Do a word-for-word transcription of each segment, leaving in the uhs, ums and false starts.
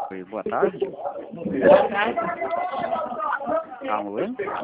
Oi, boa tarde. Boa tarde. Alô?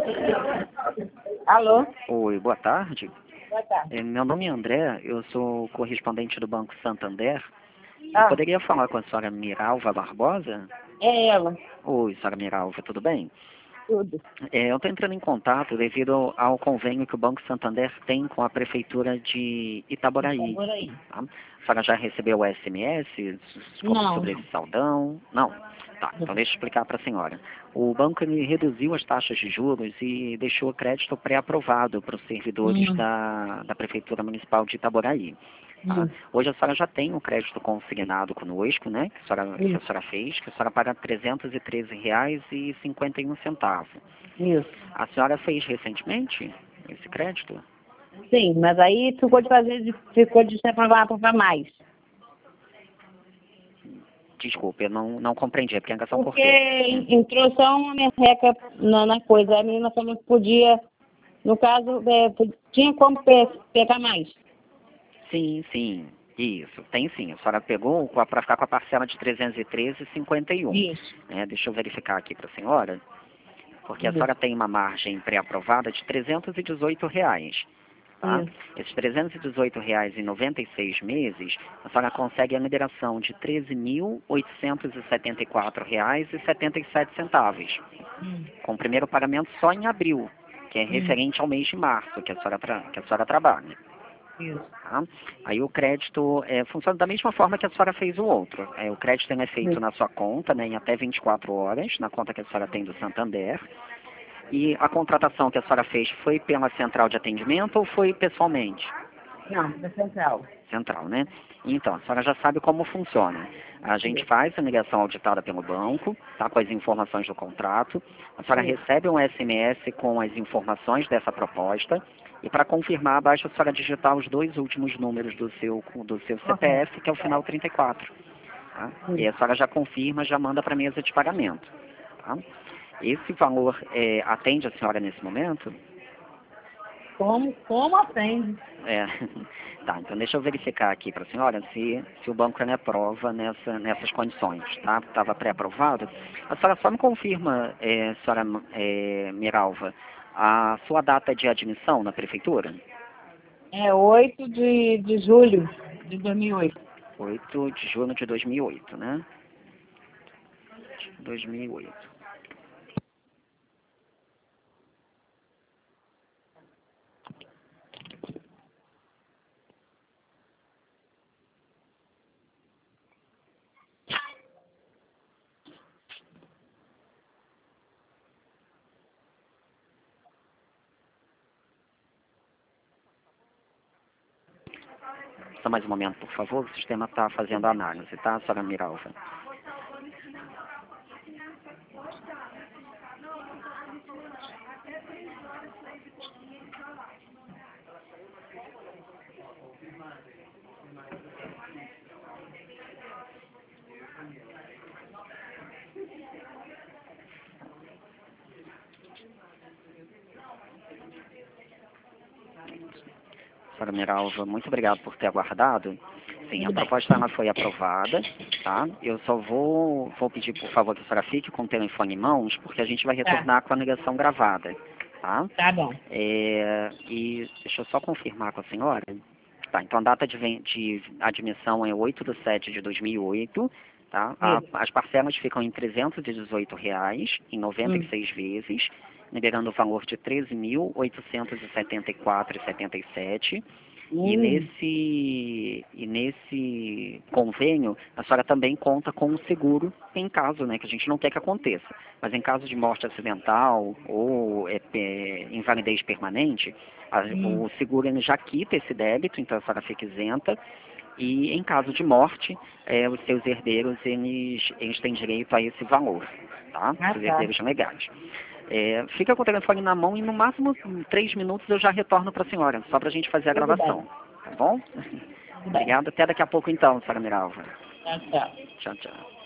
Alô? Oi, boa tarde. Boa tarde. É, meu nome é André, eu sou correspondente do Banco Santander. Eu Ah, poderia falar com a senhora Miralva Barbosa? é ela. Oi, senhora Miralva, tudo bem? Tudo. É, eu estou entrando em contato devido ao, ao convênio que o Banco Santander tem com a Prefeitura de Itaboraí. Por aí. Tá? A senhora já recebeu o S M S como Não, sobre não. esse saldão? Não. Tá, então deixa eu explicar para a senhora. O banco ele reduziu as taxas de juros e deixou o crédito pré-aprovado para os servidores Hum, da, da Prefeitura Municipal de Itaboraí. Tá? hum, Hoje a senhora já tem um crédito consignado conosco, né, que a senhora, que a isso, senhora fez, que a senhora paga trezentos e treze reais e cinquenta e um centavos. isso. A senhora fez recentemente esse crédito? Sim, mas aí ficou de fazer, de- ficou de ser para para mais. Desculpe, eu não, não compreendi, a aplicação Porque cortou. Hum. entrou só uma merreca na, na coisa. A menina falou que podia, no caso, é, po- tinha como pe pegar mais. Sim, sim, isso, tem sim. A senhora pegou para ficar com a parcela de trezentos e treze reais e cinquenta e um. Isso, Né? Deixa eu verificar aqui para a senhora, porque a senhora isso, tem uma margem pré-aprovada de trezentos e dezoito reais. Tá? isso. Esses trezentos e dezoito reais em noventa e seis meses, a senhora consegue a liberação de treze mil oitocentos e setenta e quatro reais e setenta e sete centavos, Hum, com o primeiro pagamento só em abril, que é hum, referente ao mês de março que a senhora, tra que a senhora trabalha. isso. Tá? Aí o crédito é, funciona da mesma forma que a senhora fez o outro. É, o crédito é feito Isso. na sua conta, né, em até vinte e quatro horas, na conta que a senhora tem do Santander. E a contratação que a senhora fez foi pela central de atendimento ou foi pessoalmente? Não, da central. Central, né? Então, a senhora já sabe como funciona. A gente Isso. faz a ligação auditada pelo banco, tá, com as informações do contrato. A senhora Isso. recebe um S M S com as informações dessa proposta. E para confirmar, basta a senhora digitar os dois últimos números do seu, do seu Correto. C P F, que é o final trinta e quatro. Tá? E a Isso. senhora já confirma, já manda para a mesa de pagamento. Tá? Esse valor é, atende a senhora nesse momento? Como, como atende? É. Tá, então deixa eu verificar aqui para a senhora se, se o banco me aprova nessa, nessas condições, tá? Estava pré-aprovado. A senhora só me confirma, é, senhora é, Miralva, a sua data de admissão na prefeitura? É oito de, de julho de dois mil e oito. oito de junho de dois mil e oito, né? dois mil e oito. Só mais um momento, por favor, o sistema está fazendo a análise, tá, senhora Miralva? Senhora Miralva, muito obrigado por ter aguardado. Sim, a Tudo bem. proposta ela foi aprovada, tá? Eu só vou, vou pedir, por favor, que a senhora fique com o telefone em mãos, porque a gente vai Tá, retornar com a ligação gravada, tá? tá bom. É, e deixa eu só confirmar com a senhora. Tá, então a data de, ven- de admissão é oito de setembro de dois mil e oito, tá? A- Isso. as parcelas ficam em trezentos e dezoito reais, em noventa e Hum, seis vezes, liberando o valor de treze mil oitocentos e setenta e quatro reais e setenta e sete centavos. E hum, nesse, e nesse convênio, a senhora também conta com um seguro em caso, né, que a gente não quer que aconteça. Mas em caso de morte acidental ou é, é, invalidez permanente, a- hum, o seguro ele já quita esse débito, então a senhora fica isenta. E em caso de morte, é, os seus herdeiros eles, eles têm direito a esse valor, tá? ah, Os tá. herdeiros legais. É, fica com o telefone na mão e no máximo em três minutos eu já retorno para a senhora, só para a gente fazer a Tudo bem. gravação, tá bom? Tudo bem. Obrigado, até daqui a pouco então, senhora Miralva. Tchau, tchau. Tchau, tchau.